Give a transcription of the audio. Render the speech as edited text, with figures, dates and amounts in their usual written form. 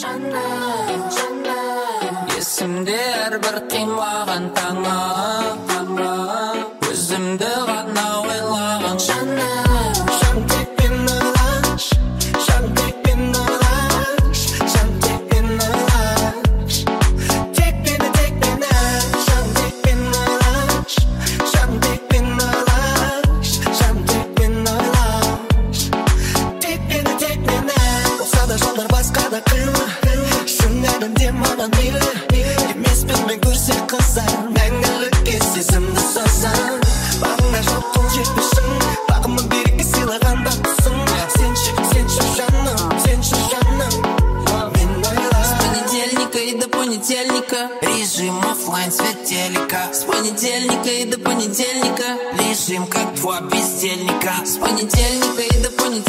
есімде әрбір қимаған таңым өзімді ғана ойлаған жаным тек мені ойлашы, жан тек мені ойлашы, жан тек мені ойлашы, тек мені жан тек мені ойлашы, жан тек мені ойлашы, жан тек мені ойлашы, тек мені болса да жолдар басқа да қилы, шын әлемде маған мейлі емеспін мен көрсе қыздар мәңгілікке сезімді созам бағыңа жоқ қол жетпесін бағымын берекке сыйлаған бақытсың сенші жаным мен ойлап с понедельника и до понедельника режим оффлайн свет телека с понедельника и до понедельника лежим как два бездельника с понедельника и до понедельника